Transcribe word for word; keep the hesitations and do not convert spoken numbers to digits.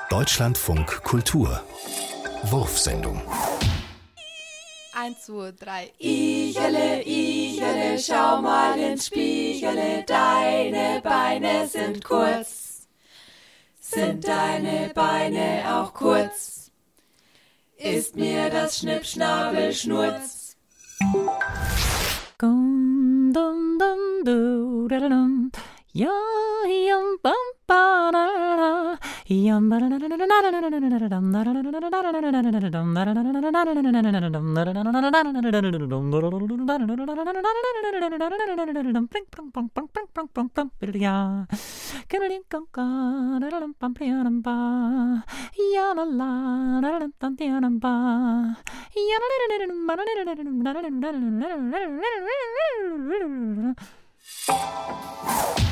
Deutschlandfunk Kultur Wurfsendung. Eins, zwei, drei. Ichele, Ichele, schau mal ins Spiegele, deine Beine sind kurz. Sind deine Beine auch kurz? Ist mir das Schnippschnabelschnurz? Dum dum dum du da da dum. Ja, yum bum ba da da da. Yum ba da da da da da da da da da dum da da da da da da da da da dum da da da da da da da da da dum da da da da da da da da dum da da da da da dum pling plong plong plong plong plong plong plong ja. Kemeling kong ka da da dum pam pliam ba. Ya la la da da dum pam pliam ba. Ya la la la dum ba da da da dum da da da da da.